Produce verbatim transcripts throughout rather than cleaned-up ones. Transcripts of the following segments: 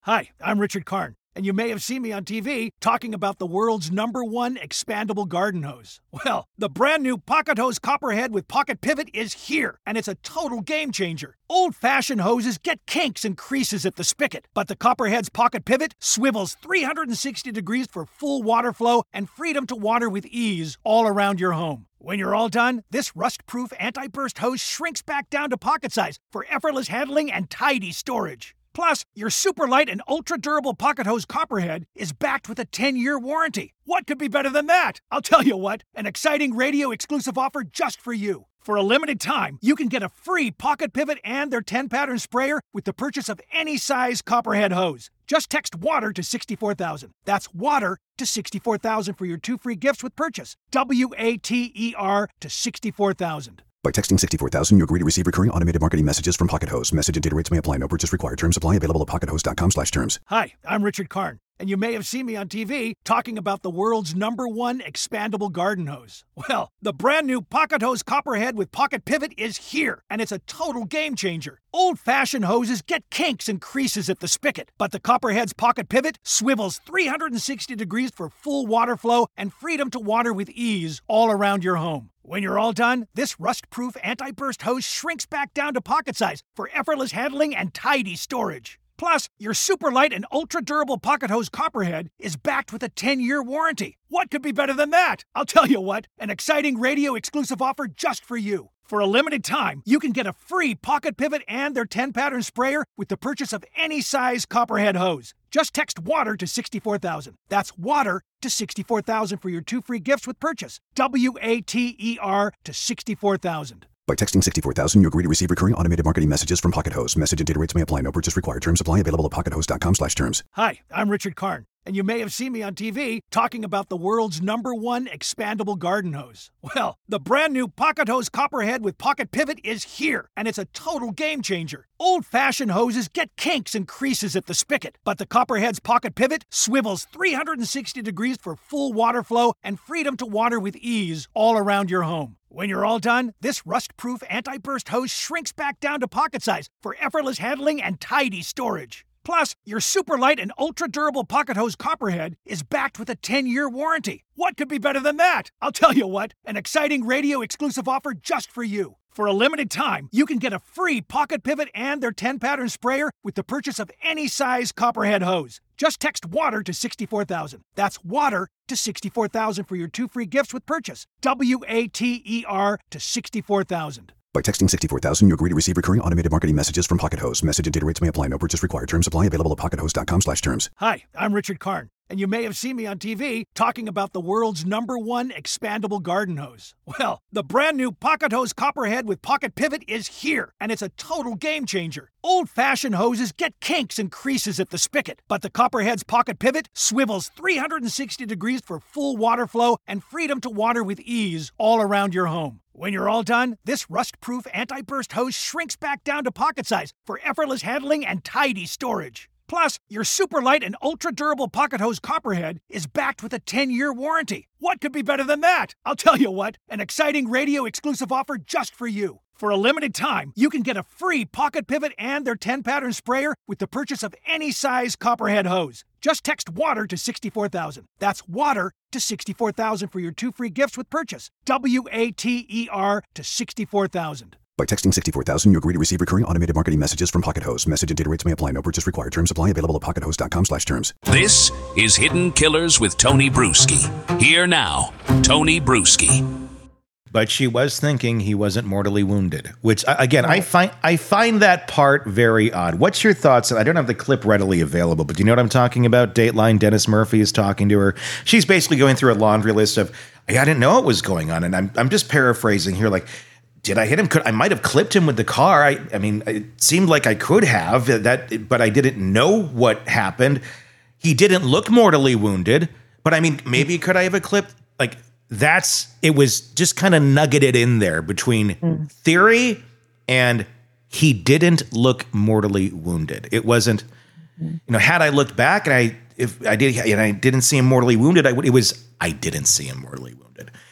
Hi, I'm Richard Karn, and you may have seen me on T V talking about the world's number one expandable garden hose. Well, the brand new Pocket Hose Copperhead with Pocket Pivot is here, and it's a total game changer. Old-fashioned hoses get kinks and creases at the spigot, but the Copperhead's Pocket Pivot swivels three hundred sixty degrees for full water flow and freedom to water with ease all around your home. When you're all done, this rust-proof anti-burst hose shrinks back down to pocket size for effortless handling and tidy storage. Plus, your super light and ultra-durable Pocket Hose Copperhead is backed with a ten-year warranty. What could be better than that? I'll tell you what, an exciting radio-exclusive offer just for you. For a limited time, you can get a free Pocket Pivot and their ten-pattern sprayer with the purchase of any size Copperhead hose. Just text WATER to sixty-four thousand. That's WATER to sixty-four thousand for your two free gifts with purchase. W A T E R to sixty-four thousand. By texting sixty-four thousand, you agree to receive recurring automated marketing messages from Pocket Hose. Message and data rates may apply. No purchase required. Terms apply. Available at pockethose.com slash terms. Hi, I'm Richard Karn, and you may have seen me on T V talking about the world's number one expandable garden hose. Well, the brand new Pocket Hose Copperhead with Pocket Pivot is here, and it's a total game changer. Old-fashioned hoses get kinks and creases at the spigot, but the Copperhead's Pocket Pivot swivels three hundred sixty degrees for full water flow and freedom to water with ease all around your home. When you're all done, this rust-proof anti-burst hose shrinks back down to pocket size for effortless handling and tidy storage. Plus, your super light and ultra-durable Pocket Hose Copperhead is backed with a ten-year warranty. What could be better than that? I'll tell you what, an exciting radio-exclusive offer just for you. For a limited time, you can get a free Pocket Pivot and their ten-pattern sprayer with the purchase of any size Copperhead hose. Just text WATER to sixty-four thousand. That's WATER to sixty-four thousand for your two free gifts with purchase. W A T E R to sixty-four thousand. By texting sixty-four thousand, you agree to receive recurring automated marketing messages from Pocket Hose. Message and data rates may apply. No purchase required. Terms apply. Available at pockethose.com slash terms. Hi, I'm Richard Karn, and you may have seen me on T V talking about the world's number one expandable garden hose. Well, the brand new Pocket Hose Copperhead with Pocket Pivot is here, and it's a total game changer. Old-fashioned hoses get kinks and creases at the spigot, but the Copperhead's Pocket Pivot swivels three hundred sixty degrees for full water flow and freedom to water with ease all around your home. When you're all done, this rust-proof anti-burst hose shrinks back down to pocket size for effortless handling and tidy storage. Plus, your super light and ultra-durable Pocket Hose Copperhead is backed with a ten-year warranty. What could be better than that? I'll tell you what, an exciting radio-exclusive offer just for you. For a limited time, you can get a free Pocket Pivot and their ten-pattern sprayer with the purchase of any size Copperhead hose. Just text WATER to sixty-four thousand. That's WATER to sixty-four thousand for your two free gifts with purchase. W A T E R to sixty-four thousand. By texting sixty-four thousand, you agree to receive recurring automated marketing messages from Pocket Hose. Message and data rates may apply. No purchase required. Terms apply. Available at pockethose.com slash terms. Hi, I'm Richard Karn, and you may have seen me on T V talking about the world's number one expandable garden hose. Well, the brand new Pocket Hose Copperhead with Pocket Pivot is here, and it's a total game changer. Old-fashioned hoses get kinks and creases at the spigot, but the Copperhead's Pocket Pivot swivels three hundred sixty degrees for full water flow and freedom to water with ease all around your home. When you're all done, this rust-proof anti-burst hose shrinks back down to pocket size for effortless handling and tidy storage. Plus, your super light and ultra-durable Pocket Hose Copperhead is backed with a ten-year warranty. What could be better than that? I'll tell you what, an exciting radio-exclusive offer just for you. For a limited time, you can get a free Pocket Pivot and their ten-pattern sprayer with the purchase of any size Copperhead hose. Just text WATER to sixty-four thousand. That's WATER to sixty-four thousand for your two free gifts with purchase. W A T E R to sixty-four thousand. By texting sixty-four thousand, you agree to receive recurring automated marketing messages from Pocket Hose. Message and data rates may apply. No purchase required. Terms apply. Available at pockethose.com slash terms. This is Hidden Killers with Tony Bruschi. Here now, Tony Bruschi. But she was thinking he wasn't mortally wounded, which again, I find I find that part very odd. What's your thoughts? I don't have the clip readily available, but do you know what I'm talking about? Dateline, Dennis Murphy is talking to her. She's basically going through a laundry list of, I didn't know what was going on. And I'm I'm just paraphrasing here, like, did I hit him? Could I might have clipped him with the car? I I mean, it seemed like I could have that, but I didn't know what happened. He didn't look mortally wounded, but I mean, maybe could I have clipped? Like, that's, it was just kind of nuggeted in there between mm. theory and he didn't look mortally wounded. It wasn't, mm-hmm. you know, had I looked back and I, if I did, and I didn't see him mortally wounded, I would, it was, I didn't see him mortally wounded.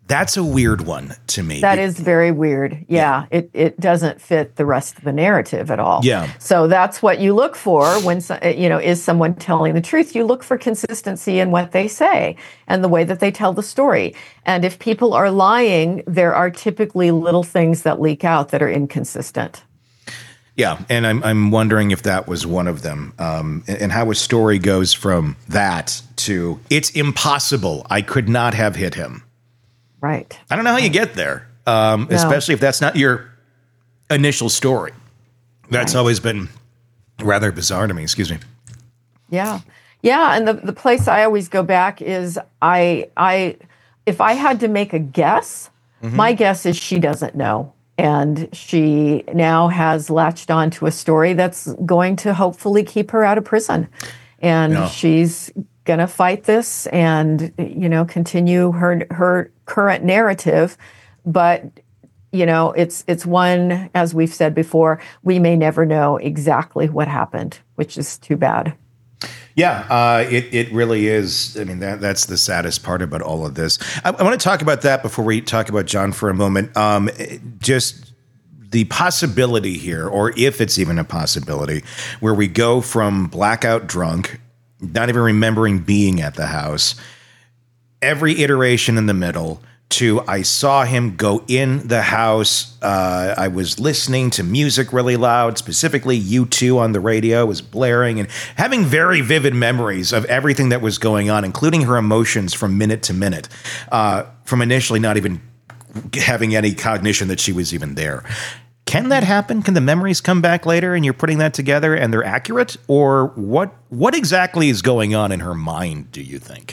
That's a weird one to me. That is very weird. Yeah, yeah. It, it doesn't fit the rest of the narrative at all. Yeah. So that's what you look for when, you know, is someone telling the truth? You look for consistency in what they say and the way that they tell the story. And if people are lying, there are typically little things that leak out that are inconsistent. Yeah, and I'm I'm wondering if that was one of them, um, and, and how a story goes from that to it's impossible. I could not have hit him. Right. I don't know how you get there, um, no. especially if that's not your initial story. That's right. Always been rather bizarre to me. Excuse me. Yeah, yeah, and the the place I always go back is I I if I had to make a guess, mm-hmm. my guess is she doesn't know. And she now has latched on to a story that's going to hopefully keep her out of prison. And no. she's going to fight this and, you know, continue her her current narrative. But, you know, it's it's one, as we've said before, we may never know exactly what happened, which is too bad. Yeah, uh, it it really is. I mean, that that's the saddest part about all of this. I, I want to talk about that before we talk about John for a moment. Um, just the possibility here, or if it's even a possibility, where we go from blackout drunk, not even remembering being at the house, every iteration in the middle, to I saw him go in the house. Uh, I was listening to music really loud, specifically U two on the radio was blaring, and having very vivid memories of everything that was going on, including her emotions from minute to minute, uh, from initially not even having any cognition that she was even there. Can that happen? Can the memories come back later and you're putting that together and they're accurate? Or what, what exactly is going on in her mind, do you think?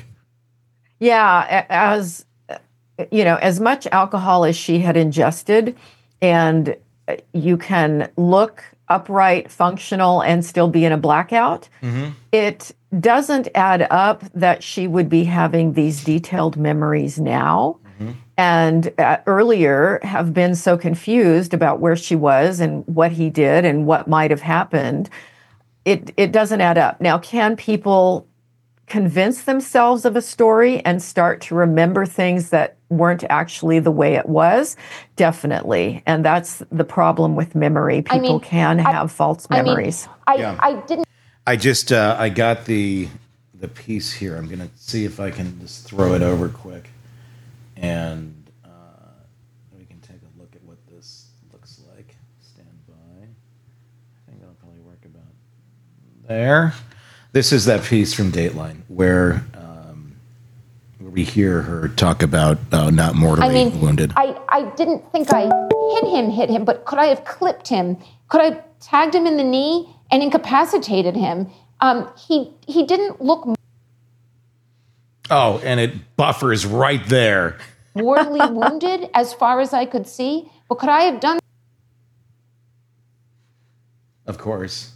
Yeah, as... you know, as much alcohol as she had ingested, and you can look upright, functional, and still be in a blackout, mm-hmm. it doesn't add up that she would be having these detailed memories now. Mm-hmm. And uh, earlier have been so confused about where she was and what he did and what might have happened. It it doesn't add up. Now, can people convince themselves of a story and start to remember things that weren't actually the way it was? Definitely. And that's the problem with memory. People I mean, can I, have false memories. I, mean, yeah. I, I didn't. I just, uh, I got the the piece here. I'm going to see if I can just throw it over quick. And uh, we can take a look at what this looks like. Stand by. I think that'll probably work about there. This is that piece from Dateline where um, where we hear her talk about uh, not mortally I mean, wounded. I, I didn't think I hit him, hit him, but could I have clipped him? Could I have tagged him in the knee and incapacitated him? Um, he he didn't look... Oh, and it buffers right there. Mortally wounded as far as I could see, but could I have done... Of course.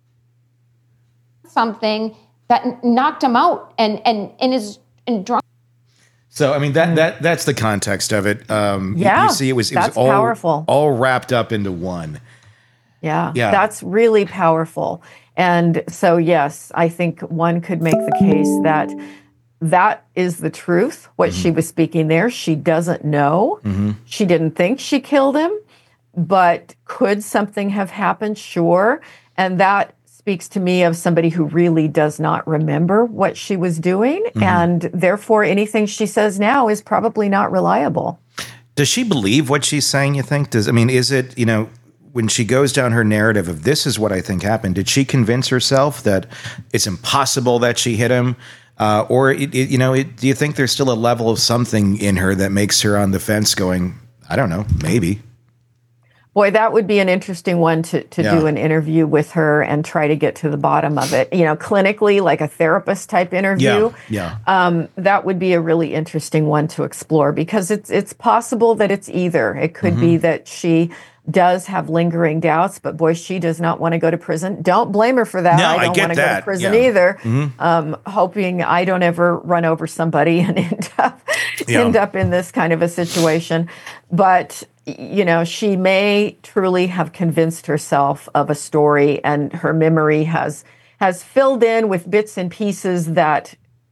Something that knocked him out and and and is and drunk. So I mean that that that's the context of it. Um, yeah, you, you see, it was it that's was all powerful, all wrapped up into one. Yeah, yeah, that's really powerful. And so yes, I think one could make the case that that is the truth. What mm-hmm. she was speaking there, she doesn't know. Mm-hmm. She didn't think she killed him, but could something have happened? Sure, and that speaks to me of somebody who really does not remember what she was doing, mm-hmm. and therefore anything she says now is probably not reliable. Does she believe what she's saying, you think? Does I mean, is it, you know, when she goes down her narrative of this is what I think happened, did she convince herself that it's impossible that she hit him? Uh, or, it, it, you know, it, do you think there's still a level of something in her that makes her on the fence going, I don't know, maybe? Boy, that would be an interesting one to, to yeah. do an interview with her and try to get to the bottom of it. You know, clinically, like a therapist type interview. Yeah, yeah. Um, that would be a really interesting one to explore because it's it's possible that it's either. It could mm-hmm. be that she does have lingering doubts, but boy, she does not want to go to prison. Don't blame her for that. No, I don't I get want to that. go to prison yeah. either. Mm-hmm. Um, hoping I don't ever run over somebody and end up yeah. end up in this kind of a situation. But you know, she may truly have convinced herself of a story, and her memory has has filled in with bits and pieces that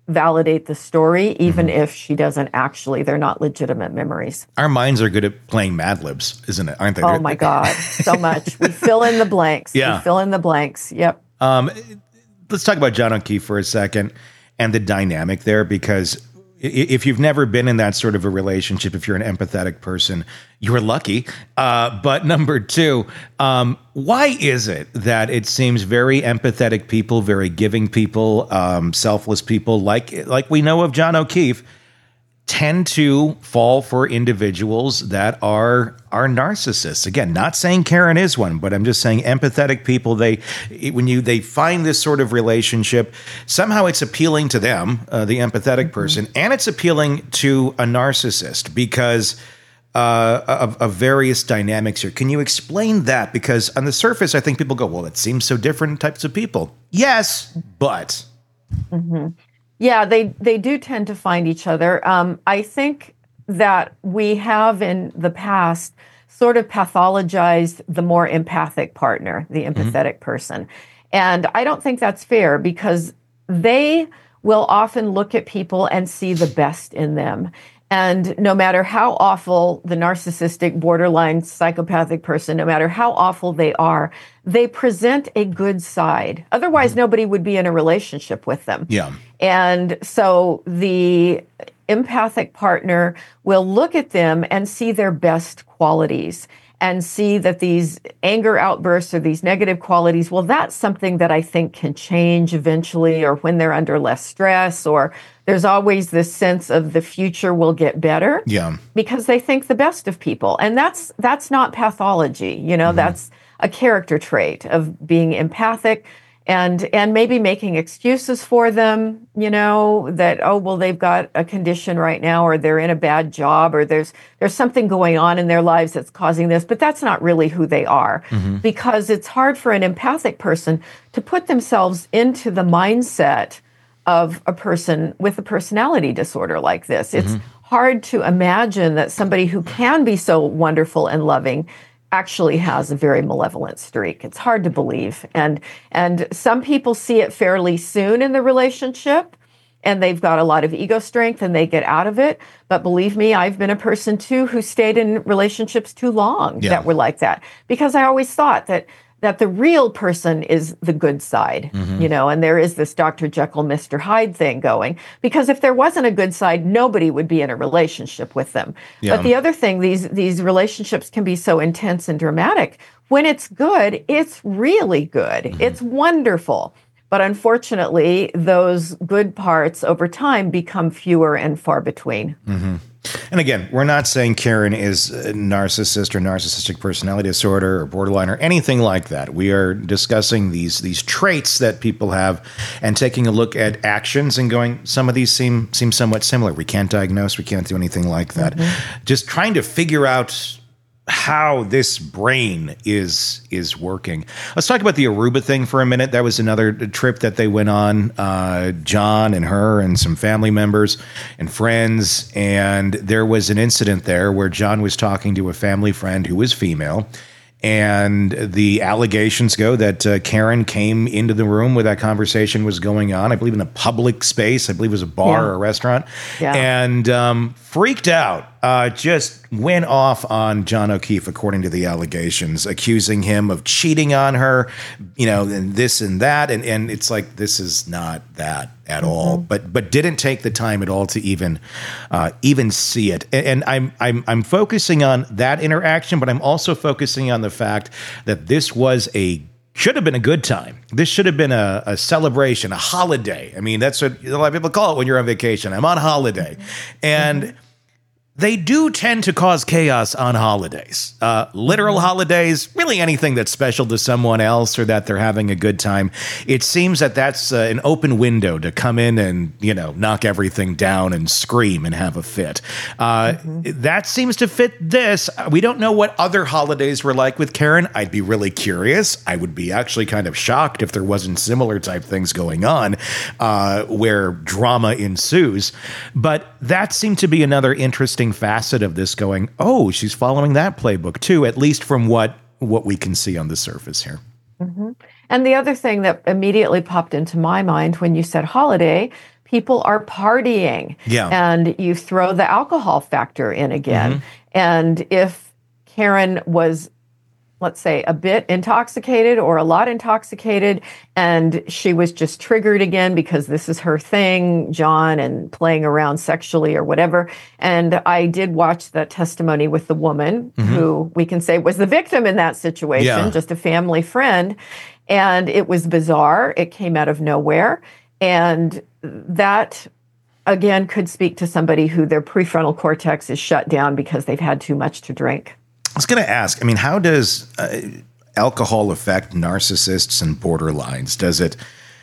validate the story, even mm-hmm. if she doesn't actually. They're not legitimate memories. Our minds are good at playing Mad Libs, isn't it? Aren't they? Oh, my God. So much. We fill in the blanks. Yeah. We fill in the blanks. Yep. Um, let's talk about John O'Keefe for a second and the dynamic there, because if you've never been in that sort of a relationship, if you're an empathetic person, you're lucky. Uh, but number two, um, why is it that it seems very empathetic people, very giving people, um, selfless people, like like we know of John O'Keefe, tend to fall for individuals that are are narcissists? Again, not saying Karen is one, but I'm just saying empathetic people, they when you they find this sort of relationship, somehow it's appealing to them, uh, the empathetic person, and it's appealing to a narcissist because uh, of, of various dynamics here. Can you explain that? Because on the surface, I think people go, well, it seems so different types of people. Yes, but... Mm-hmm. Yeah, they, they do tend to find each other. Um, I think that we have in the past sort of pathologized the more empathic partner, the empathetic mm-hmm. person. And I don't think that's fair, because they will often look at people and see the best in them. And no matter how awful the narcissistic, borderline psychopathic person, no matter how awful they are, they present a good side. Otherwise, mm-hmm. nobody would be in a relationship with them. Yeah. And so the empathic partner will look at them and see their best qualities and see that these anger outbursts or these negative qualities, well, that's something that I think can change eventually, or when they're under less stress, or there's always this sense of the future will get better. Yeah. Because they think the best of people. And that's that's not pathology. You know, mm-hmm. that's a character trait of being empathic and and maybe making excuses for them, you know, that, oh, well, they've got a condition right now, or they're in a bad job, or there's there's something going on in their lives that's causing this, but that's not really who they are. Mm-hmm. Because it's hard for an empathic person to put themselves into the mindset of a person with a personality disorder like this. It's mm-hmm. hard to imagine that somebody who can be so wonderful and loving actually has a very malevolent streak. It's hard to believe. And and some people see it fairly soon in the relationship, and they've got a lot of ego strength and they get out of it. But believe me, I've been a person too who stayed in relationships too long yeah. that were like that, because I always thought that that the real person is the good side, mm-hmm. you know, and there is this Doctor Jekyll, Mister Hyde thing going, because if there wasn't a good side, nobody would be in a relationship with them. Yeah. But the other thing, these these relationships can be so intense and dramatic. When it's good, it's really good. Mm-hmm. It's wonderful. But unfortunately, those good parts over time become fewer and far between. Mm-hmm. And again, we're not saying Karen is a narcissist or narcissistic personality disorder or borderline or anything like that. We are discussing these these traits that people have and taking a look at actions and going, some of these seem seem somewhat similar. We can't diagnose, we can't do anything like that. Mm-hmm. Just trying to figure out how this brain is is working. Let's talk about the Aruba thing for a minute. That was another trip that they went on, uh, John and her and some family members and friends. And there was an incident there where John was talking to a family friend who was female. And the allegations go that uh, Karen came into the room where that conversation was going on, I believe in a public space. I believe it was a bar yeah. or a restaurant. Yeah. And um, freaked out, uh, just went off on John O'Keefe, according to the allegations, accusing him of cheating on her, you know, and this and that. And, and it's like, this is not that at mm-hmm. all, but but didn't take the time at all to even uh, even see it. And, and I'm I'm I'm focusing on that interaction, but I'm also focusing on the fact that this was a should have been a good time. This should have been a, a celebration, a holiday. I mean, that's what a lot of people call it when you're on vacation. I'm on holiday, mm-hmm. and. Mm-hmm. They do tend to cause chaos on holidays, uh, literal holidays, really anything that's special to someone else or that they're having a good time. It seems that that's uh, an open window to come in and, you know, knock everything down and scream and have a fit. Uh, mm-hmm. That seems to fit this. We don't know what other holidays were like with Karen. I'd be really curious. I would be actually kind of shocked if there wasn't similar type things going on uh, where drama ensues. But that seemed to be another interesting facet of this going, oh, she's following that playbook too, at least from what what we can see on the surface here. Mm-hmm. And the other thing that immediately popped into my mind when you said holiday, people are partying. Yeah. And you throw the alcohol factor in again. Mm-hmm. And if Karen was, let's say, a bit intoxicated or a lot intoxicated, and she was just triggered again because this is her thing, John, and playing around sexually or whatever. And I did watch that testimony with the woman mm-hmm. who we can say was the victim in that situation, yeah. just a family friend. And it was bizarre. It came out of nowhere. And that, again, could speak to somebody who their prefrontal cortex is shut down because they've had too much to drink. I was going to ask, I mean, how does uh, alcohol affect narcissists and borderlines? Does it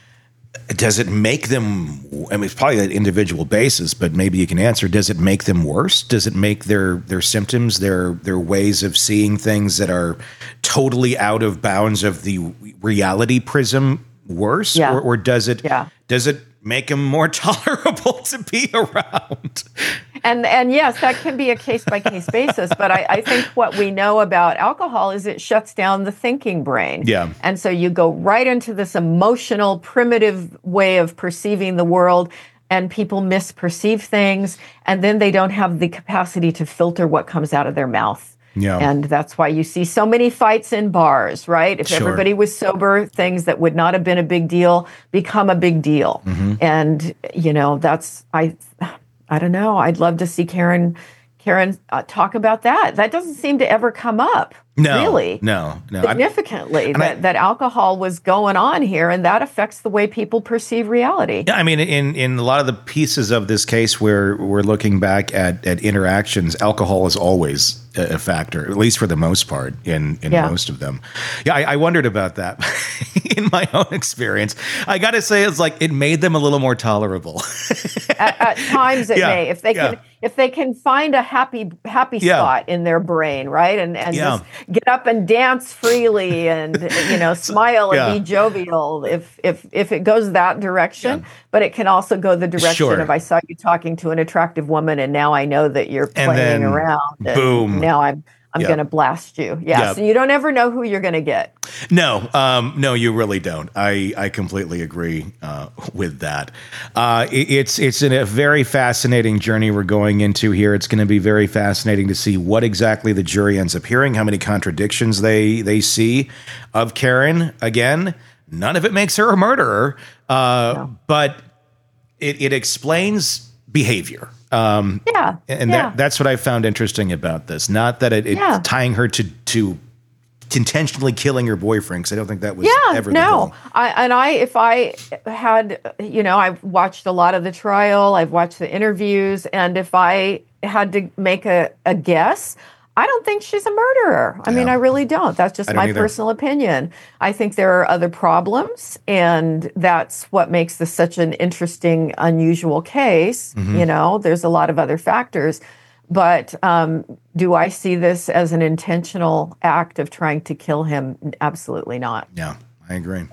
does it make them, I mean, it's probably an individual basis, but maybe you can answer, does it make them worse? Does it make their their symptoms, their their ways of seeing things that are totally out of bounds of the reality prism worse? Yeah. Or, or does it yeah. does it make them more tolerable to be around? And and yes, that can be a case-by-case basis. But I, I think what we know about alcohol is it shuts down the thinking brain. Yeah. And so you go right into this emotional, primitive way of perceiving the world, and people misperceive things, and then they don't have the capacity to filter what comes out of their mouth. Yeah. And that's why you see so many fights in bars, right? If Sure. everybody was sober, things that would not have been a big deal become a big deal. Mm-hmm. And, you know, that's, I... I don't know. I'd love to see Karen Karen uh, talk about that. That doesn't seem to ever come up, no, really. No, no. Significantly, I, that, I, that alcohol was going on here, and that affects the way people perceive reality. Yeah, I mean, in, in a lot of the pieces of this case where we're looking back at, at interactions, alcohol is always a, a factor, at least for the most part, in, in yeah. most of them. Yeah, I, I wondered about that in my own experience. I got to say, it's like it made them a little more tolerable. at, at times it yeah, may. If they yeah. can if they can find a happy happy yeah. spot in their brain, right? And and yeah. just get up and dance freely and, you know, smile and yeah. be jovial if if if it goes that direction. Yeah. But it can also go the direction Sure. of I saw you talking to an attractive woman and now I know that you're And playing then, around. And boom. now I'm I'm Yeah. going to blast you. Yeah. Yeah. So you don't ever know who you're going to get. No, um, no, you really don't. I, I completely agree uh, with that. Uh, it, it's it's in a very fascinating journey we're going into here. It's going to be very fascinating to see what exactly the jury ends up hearing, how many contradictions they they see of Karen. Again, none of it makes her a murderer, uh, No. but it, it explains behavior. Um, Yeah. and yeah. that, that's what I found interesting about this. Not that it, it's Yeah. tying her to to intentionally killing her boyfriend, because I don't think that was Yeah, ever the no. goal. I, and I, if I had, you know, I've watched a lot of the trial, I've watched the interviews, and if I had to make a, a guess, I don't think she's a murderer. I mean, Yeah. I really don't. That's just I don't my either. personal opinion. I think there are other problems, and that's what makes this such an interesting, unusual case. Mm-hmm. You know, there's a lot of other factors. But um, do I see this as an intentional act of trying to kill him? Absolutely not. Yeah, I agree.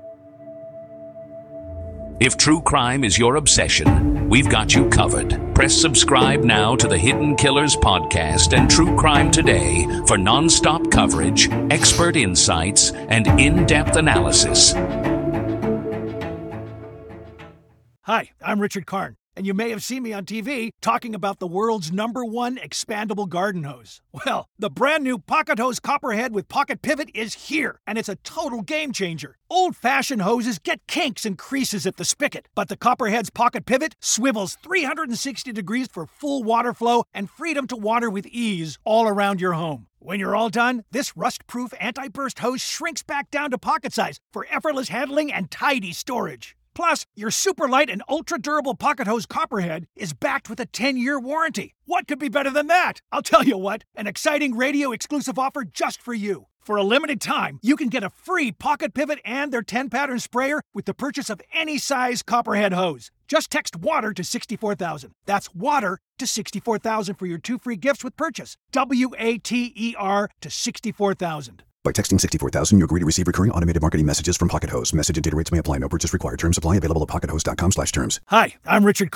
If true crime is your obsession, we've got you covered. Press subscribe now to the Hidden Killers podcast and True Crime Today for nonstop coverage, expert insights, and in-depth analysis. Hi, I'm Richard Karn, and you may have seen me on T V talking about the world's number one expandable garden hose. Well, the brand new Pocket Hose Copperhead with Pocket Pivot is here, and it's a total game changer. Old-fashioned hoses get kinks and creases at the spigot, but the Copperhead's Pocket Pivot swivels three hundred sixty degrees for full water flow and freedom to water with ease all around your home. When you're all done, this rust-proof anti-burst hose shrinks back down to pocket size for effortless handling and tidy storage. Plus, your super light and ultra-durable Pocket Hose Copperhead is backed with a ten-year warranty. What could be better than that? I'll tell you what, an exciting radio-exclusive offer just for you. For a limited time, you can get a free Pocket Pivot and their ten-pattern sprayer with the purchase of any size Copperhead hose. Just text WATER to sixty-four thousand. That's WATER to sixty-four thousand for your two free gifts with purchase. W A T E R to sixty-four thousand. By texting sixty-four thousand, you agree to receive recurring automated marketing messages from Pocket Hose. Message and data rates may apply. No purchase required. Terms apply. Available at pocket hose dot com slash terms. Hi, I'm Richard Karn,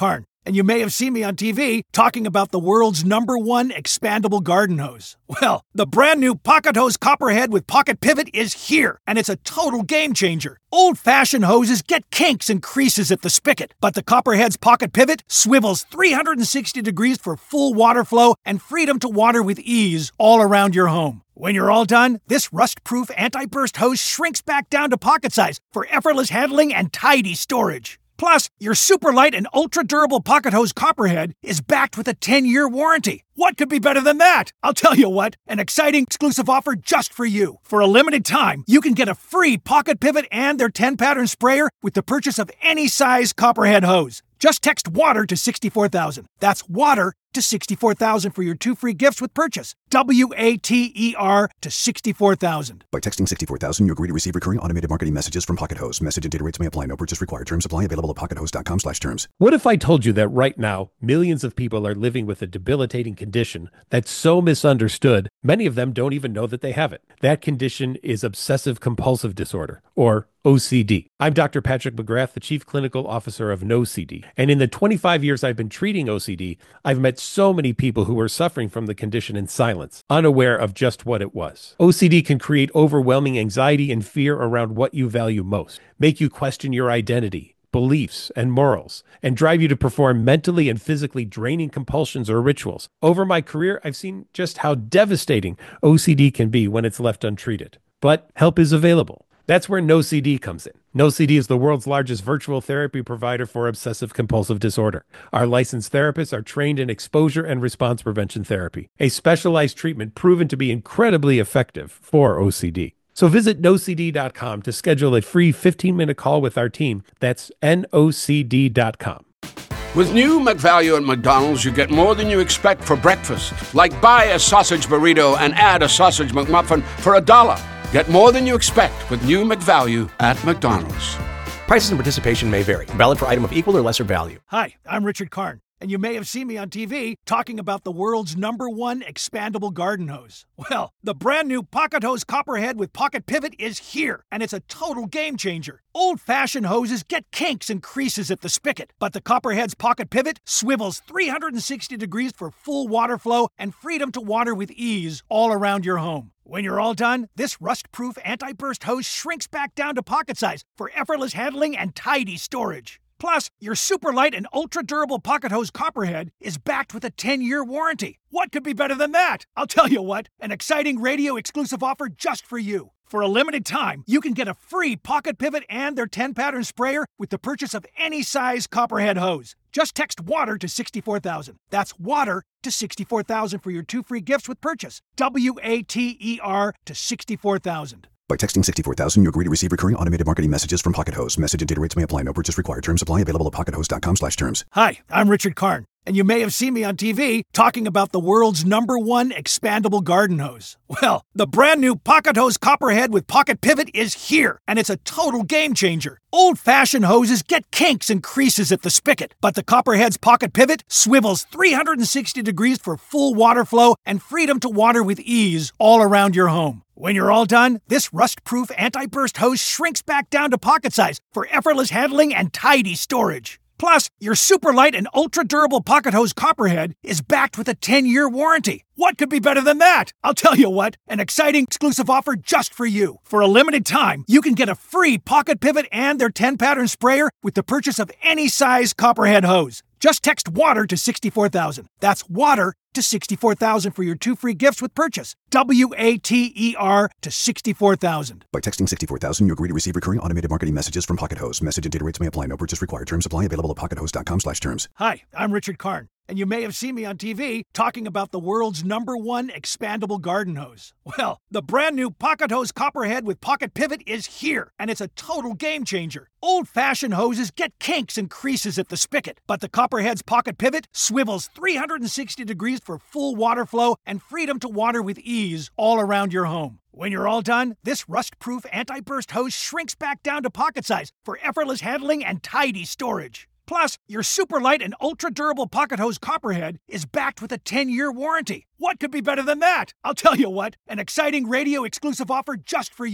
and you may have seen me on T V talking about the world's number one expandable garden hose. Well, the brand new Pocket Hose Copperhead with Pocket Pivot is here, and it's a total game changer. Old-fashioned hoses get kinks and creases at the spigot, but the Copperhead's Pocket Pivot swivels three hundred sixty degrees for full water flow and freedom to water with ease all around your home. When you're all done, this rust-proof anti-burst hose shrinks back down to pocket size for effortless handling and tidy storage. Plus, your super light and ultra-durable Pocket Hose Copperhead is backed with a ten-year warranty. What could be better than that? I'll tell you what, an exciting exclusive offer just for you. For a limited time, you can get a free Pocket Pivot and their ten-pattern sprayer with the purchase of any size Copperhead hose. Just text WATER to sixty-four thousand. That's WATER to sixty-four thousand for your two free gifts with purchase. W A T E R to sixty-four thousand. By texting sixty-four thousand, you agree to receive recurring automated marketing messages from Pocket Hose. Message and data rates may apply. No purchase required. Terms apply. Available at pockethose.com slash terms. What if I told you that right now, millions of people are living with a debilitating condition that's so misunderstood, many of them don't even know that they have it? That condition is obsessive compulsive disorder, or O C D. I'm Doctor Patrick McGrath, the Chief Clinical Officer of No C D. And in the twenty-five years I've been treating O C D, I've met so many people who were suffering from the condition in silence, unaware of just what it was. O C D can create overwhelming anxiety and fear around what you value most, make you question your identity, beliefs, and morals, and drive you to perform mentally and physically draining compulsions or rituals. Over my career, I've seen just how devastating O C D can be when it's left untreated. But help is available. That's where No C D comes in. No C D is the world's largest virtual therapy provider for obsessive compulsive disorder. Our licensed therapists are trained in exposure and response prevention therapy, a specialized treatment proven to be incredibly effective for O C D. So visit no c d dot com to schedule a free fifteen-minute call with our team. That's N O C D dot com. With new McValue at McDonald's, you get more than you expect for breakfast. Like buy a sausage burrito and add a sausage McMuffin for a dollar. Get more than you expect with new McValue at McDonald's. Prices and participation may vary. Valid for item of equal or lesser value. Hi, I'm Richard Karn, and you may have seen me on T V talking about the world's number one expandable garden hose. Well, the brand new Pocket Hose Copperhead with Pocket Pivot is here, and it's a total game changer. Old-fashioned hoses get kinks and creases at the spigot, but the Copperhead's Pocket Pivot swivels three hundred sixty degrees for full water flow and freedom to water with ease all around your home. When you're all done, this rust-proof anti-burst hose shrinks back down to pocket size for effortless handling and tidy storage. Plus, your super light and ultra-durable Pocket Hose Copperhead is backed with a ten-year warranty. What could be better than that? I'll tell you what, an exciting radio exclusive offer just for you. For a limited time, you can get a free Pocket Pivot and their ten-pattern sprayer with the purchase of any size Copperhead hose. Just text WATER to sixty-four thousand. That's WATER to sixty-four thousand for your two free gifts with purchase. W A T E R to sixty-four thousand. By texting sixty-four thousand, you agree to receive recurring automated marketing messages from Pocket Hose. Message and data rates may apply. No purchase required. Terms apply. Available at pockethose.com slash terms. Hi, I'm Richard Karn, and you may have seen me on T V talking about the world's number one expandable garden hose. Well, the brand new Pocket Hose Copperhead with Pocket Pivot is here, and it's a total game changer. Old-fashioned hoses get kinks and creases at the spigot, but the Copperhead's Pocket Pivot swivels three hundred sixty degrees for full water flow and freedom to water with ease all around your home. When you're all done, this rust-proof anti-burst hose shrinks back down to pocket size for effortless handling and tidy storage. Plus, your super light and ultra-durable Pocket Hose Copperhead is backed with a ten-year warranty. What could be better than that? I'll tell you what, an exciting exclusive offer just for you. For a limited time, you can get a free Pocket Pivot and their ten-pattern sprayer with the purchase of any size Copperhead hose. Just text WATER to sixty-four thousand. That's WATER to sixty-four thousand for your two free gifts with purchase. W A T E R to sixty-four thousand. By texting sixty-four thousand, you agree to receive recurring automated marketing messages from Pocket Hose. Message and data rates may apply. No purchase required. Terms apply. Available at pockethose.com slash terms. Hi, I'm Richard Karn, and you may have seen me on T V talking about the world's number one expandable garden hose. Well, the brand new Pocket Hose Copperhead with Pocket Pivot is here, and it's a total game changer. Old-fashioned hoses get kinks and creases at the spigot, but the Copperhead's Pocket Pivot swivels three hundred sixty degrees for full water flow and freedom to water with ease all around your home. When you're all done, this rust-proof anti-burst hose shrinks back down to pocket size for effortless handling and tidy storage. Plus, your super light and ultra-durable Pocket Hose Copperhead is backed with a ten-year warranty. What could be better than that? I'll tell you what, an exciting radio exclusive offer just for you.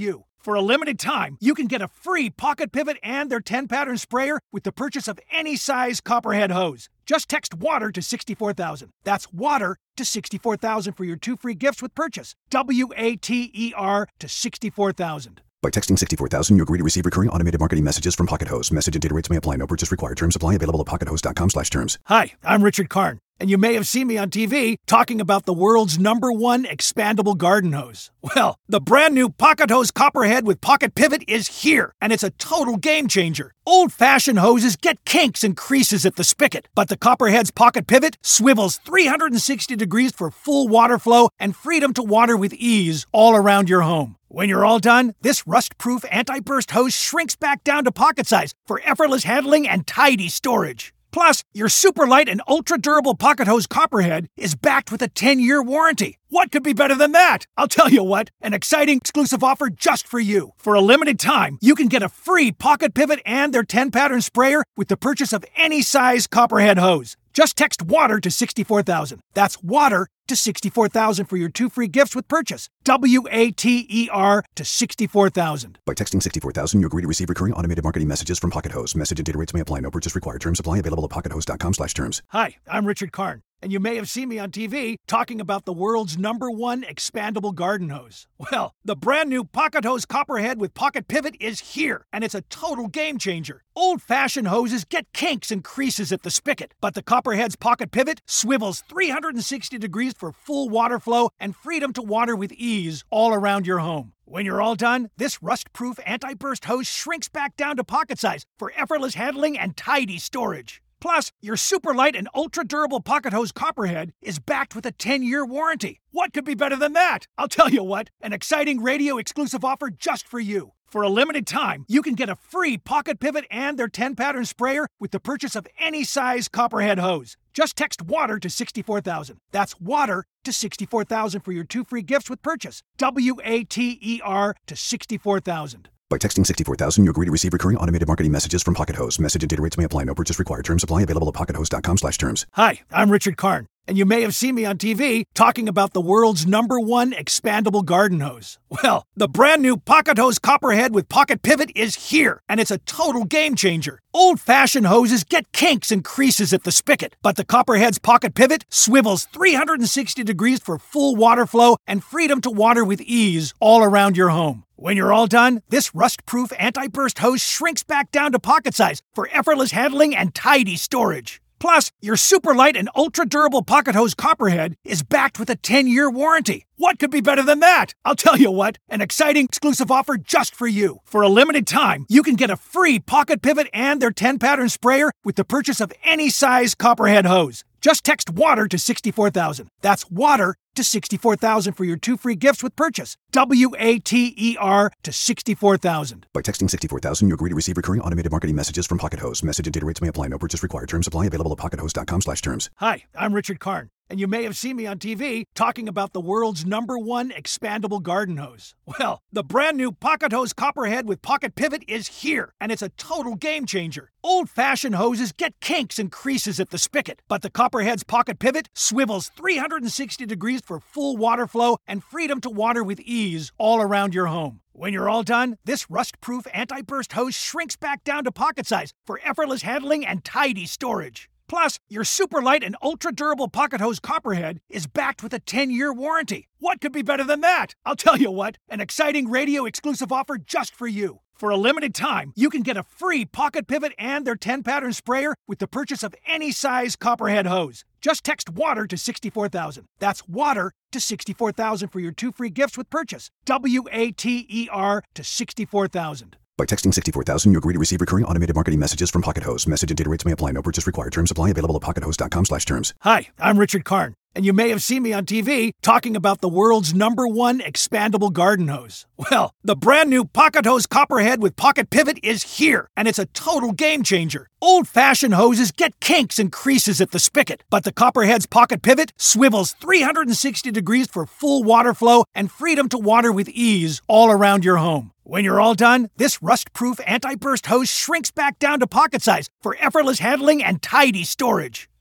For a limited time, you can get a free Pocket Pivot and their ten-pattern sprayer with the purchase of any size Copperhead hose. Just text WATER to sixty-four thousand. That's WATER to sixty-four thousand for your two free gifts with purchase. W A T E R to sixty-four thousand. By texting sixty-four thousand, you agree to receive recurring automated marketing messages from Pocket Hose. Message and data rates may apply. No purchase required. Terms apply. Available at pocket hose dot com slash terms. Hi, I'm Richard Karn, and you may have seen me on T V talking about the world's number one expandable garden hose. Well, the brand new Pocket Hose Copperhead with Pocket Pivot is here, and it's a total game changer. Old-fashioned hoses get kinks and creases at the spigot, but the Copperhead's Pocket Pivot swivels three hundred sixty degrees for full water flow and freedom to water with ease all around your home. When you're all done, this rust-proof anti-burst hose shrinks back down to pocket size for effortless handling and tidy storage. Plus, your super light and ultra-durable Pocket Hose Copperhead is backed with a ten-year warranty. What could be better than that? I'll tell you what, an exciting exclusive offer just for you. For a limited time, you can get a free Pocket Pivot and their ten-pattern sprayer with the purchase of any size Copperhead hose. Just text WATER to sixty-four thousand. That's WATER to sixty-four thousand for your two free gifts with purchase. W A T E R to sixty-four thousand. By texting sixty-four thousand, you agree to receive recurring automated marketing messages from Pocket Hose. Message and data rates may apply. No purchase required. Terms apply. Available at pocket hose dot com slash terms. Hi, I'm Richard Karn, and you may have seen me on T V talking about the world's number one expandable garden hose. Well, the brand new Pocket Hose Copperhead with Pocket Pivot is here, and it's a total game changer. Old-fashioned hoses get kinks and creases at the spigot, but the Copperhead's Pocket Pivot swivels three hundred sixty degrees for full water flow and freedom to water with ease all around your home. When you're all done, this rust-proof anti-burst hose shrinks back down to pocket size for effortless handling and tidy storage. Plus, your super light and ultra-durable Pocket Hose Copperhead is backed with a ten-year warranty. What could be better than that? I'll tell you what, an exciting radio-exclusive offer just for you. For a limited time, you can get a free Pocket Pivot and their ten-pattern sprayer with the purchase of any size Copperhead hose. Just text WATER to sixty-four thousand. That's WATER to sixty-four thousand for your two free gifts with purchase. W A T E R to sixty-four thousand. By texting sixty-four thousand, you agree to receive recurring automated marketing messages from Pocket Hose. Message and data rates may apply. No purchase required. Terms apply. Available at pocket hose dot com slash terms. Hi, I'm Richard Karn, and you may have seen me on T V talking about the world's number one expandable garden hose. Well, the brand new Pocket Hose Copperhead with Pocket Pivot is here, and it's a total game changer. Old-fashioned hoses get kinks and creases at the spigot, but the Copperhead's Pocket Pivot swivels three hundred sixty degrees for full water flow and freedom to water with ease all around your home. When you're all done, this rust-proof anti-burst hose shrinks back down to pocket size for effortless handling and tidy storage. Plus, your super light and ultra-durable Pocket Hose Copperhead is backed with a ten-year warranty. What could be better than that? I'll tell you what, an exciting exclusive offer just for you. For a limited time, you can get a free Pocket Pivot and their ten-pattern sprayer with the purchase of any size Copperhead hose. Just text WATER to sixty-four thousand. That's WATER to sixty-four thousand for your two free gifts with purchase. W A T E R to sixty-four thousand. By texting sixty-four thousand, you agree to receive recurring automated marketing messages from Pocket Hose. Message and data rates may apply. No purchase required. Terms apply. Available at pocket hose dot com slash terms. Hi, I'm Richard Karn, and you may have seen me on T V talking about the world's number one expandable garden hose. Well, the brand new Pocket Hose Copperhead with Pocket Pivot is here, and it's a total game changer. Old-fashioned hoses get kinks and creases at the spigot, but the Copperhead's Pocket Pivot swivels three hundred sixty degrees for full water flow and freedom to water with ease all around your home. When you're all done, this rust-proof anti-burst hose shrinks back down to pocket size for effortless handling and tidy storage. Plus, your super light and ultra-durable Pocket Hose Copperhead is backed with a ten-year warranty. What could be better than that? I'll tell you what, an exciting radio-exclusive offer just for you. For a limited time, you can get a free Pocket Pivot and their ten-pattern sprayer with the purchase of any size Copperhead hose. Just text WATER to sixty-four thousand. That's WATER to sixty-four thousand for your two free gifts with purchase. W A T E R to sixty-four thousand. By texting sixty-four thousand, you agree to receive recurring automated marketing messages from Pocket Hose. Message and data rates may apply. No purchase required. Terms apply. Available at pocket hose dot com slash terms. Hi, I'm Richard Karn, and you may have seen me on T V talking about the world's number one expandable garden hose. Well, the brand new Pocket Hose Copperhead with Pocket Pivot is here, and it's a total game changer. Old-fashioned hoses get kinks and creases at the spigot, but the Copperhead's Pocket Pivot swivels three hundred sixty degrees for full water flow and freedom to water with ease all around your home. When you're all done, this rust-proof anti-burst hose shrinks back down to pocket size for effortless handling and tidy storage.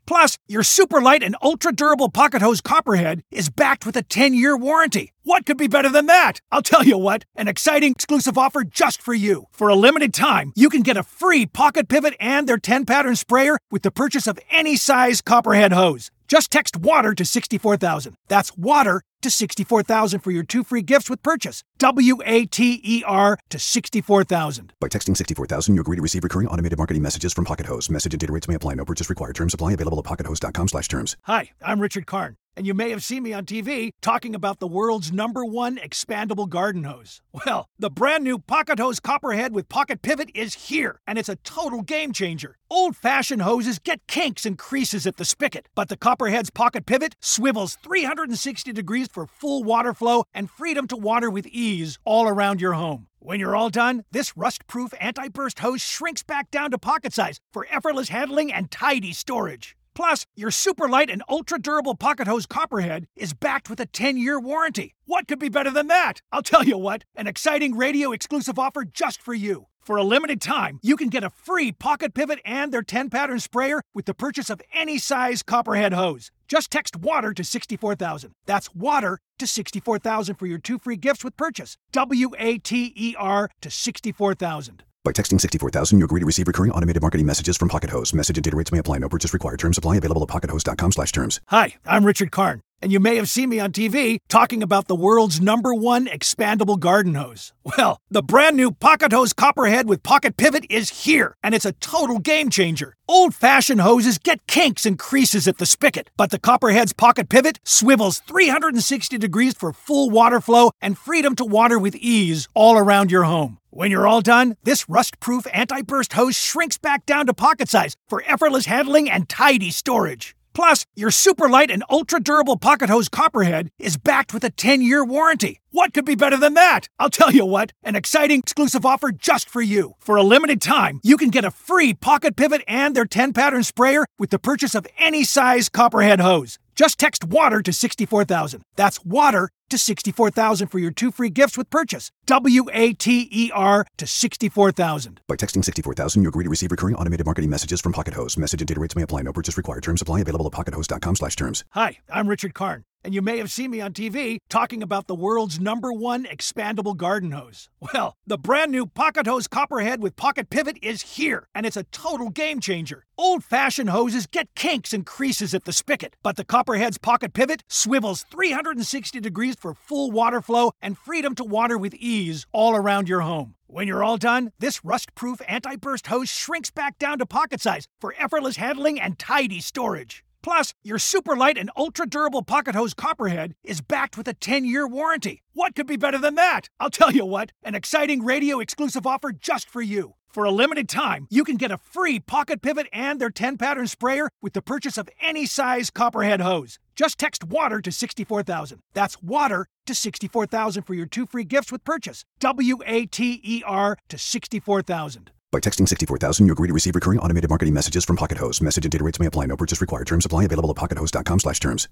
Plus, your super light and ultra durable pocket hose Copperhead is backed with a ten-year warranty. What could be better than that? I'll tell you what, an exciting exclusive offer just for you. For a limited time, you can get a free pocket pivot and their ten-pattern sprayer with the purchase of any size Copperhead hose. Just text WATER to sixty-four thousand. That's WATER to sixty-four thousand for your two free gifts with purchase. W A T E R to sixty-four thousand. By texting sixty-four thousand, you agree to receive recurring automated marketing messages from Pocket Hose. Message and data rates may apply. No purchase required. Terms apply. Available at pockethose.com slash terms. Hi, I'm Richard Karn, and you may have seen me on T V talking about the world's number one expandable garden hose. Well, the brand new Pocket Hose Copperhead with Pocket Pivot is here, and it's a total game changer. Old-fashioned hoses get kinks and creases at the spigot, but the Copperhead's Pocket Pivot swivels three hundred sixty degrees for full water flow and freedom to water with ease all around your home. When you're all done, this rust-proof anti-burst hose shrinks back down to pocket size for effortless handling and tidy storage. Plus, your super light and ultra-durable pocket hose Copperhead is backed with a ten-year warranty. What could be better than that? I'll tell you what, an exciting radio-exclusive offer just for you. For a limited time, you can get a free pocket pivot and their ten-pattern sprayer with the purchase of any size Copperhead hose. Just text WATER to sixty-four thousand. That's WATER to sixty-four thousand for your two free gifts with purchase. W A T E R to sixty-four thousand. By texting sixty-four thousand, you agree to receive recurring automated marketing messages from Pocket Hose. Message and data rates may apply. No purchase required. Terms apply. Available at pockethose.com slash terms. Hi, I'm Richard Karn, and you may have seen me on T V talking about the world's number one expandable garden hose. Well, the brand new Pocket Hose Copperhead with Pocket Pivot is here, and it's a total game changer. Old-fashioned hoses get kinks and creases at the spigot, but the Copperhead's Pocket Pivot swivels three hundred sixty degrees for full water flow and freedom to water with ease all around your home. When you're all done, this rust-proof anti-burst hose shrinks back down to pocket size for effortless handling and tidy storage. Plus, your super light and ultra-durable pocket hose Copperhead is backed with a ten-year warranty. What could be better than that? I'll tell you what, an exciting exclusive offer just for you. For a limited time, you can get a free pocket pivot and their ten-pattern sprayer with the purchase of any size Copperhead hose. Just text WATER to sixty-four thousand. That's WATER to sixty-four thousand for your two free gifts with purchase. W A T E R to sixty-four thousand. By texting sixty-four thousand, you agree to receive recurring automated marketing messages from Pocket Hose. Message and data rates may apply. No purchase required. Terms apply. Available at pockethose.com slash terms. Hi, I'm Richard Karn, and you may have seen me on T V talking about the world's number one expandable garden hose. Well, the brand new Pocket Hose Copperhead with Pocket Pivot is here, and it's a total game changer. Old-fashioned hoses get kinks and creases at the spigot, but the Copperhead's Pocket Pivot swivels three hundred sixty degrees for full water flow and freedom to water with ease all around your home. When you're all done, this rust-proof anti-burst hose shrinks back down to pocket size for effortless handling and tidy storage. Plus, your super light and ultra-durable pocket hose Copperhead is backed with a ten-year warranty. What could be better than that? I'll tell you what, an exciting radio-exclusive offer just for you. For a limited time, you can get a free pocket pivot and their ten-pattern sprayer with the purchase of any size Copperhead hose. Just text WATER to sixty-four thousand. That's WATER to sixty-four thousand for your two free gifts with purchase. W A T E R to sixty-four thousand. By texting sixty-four thousand, you agree to receive recurring automated marketing messages from Pocket Hose. Message and data rates may apply. No purchase required. Terms apply. Available at pockethose.com slash terms.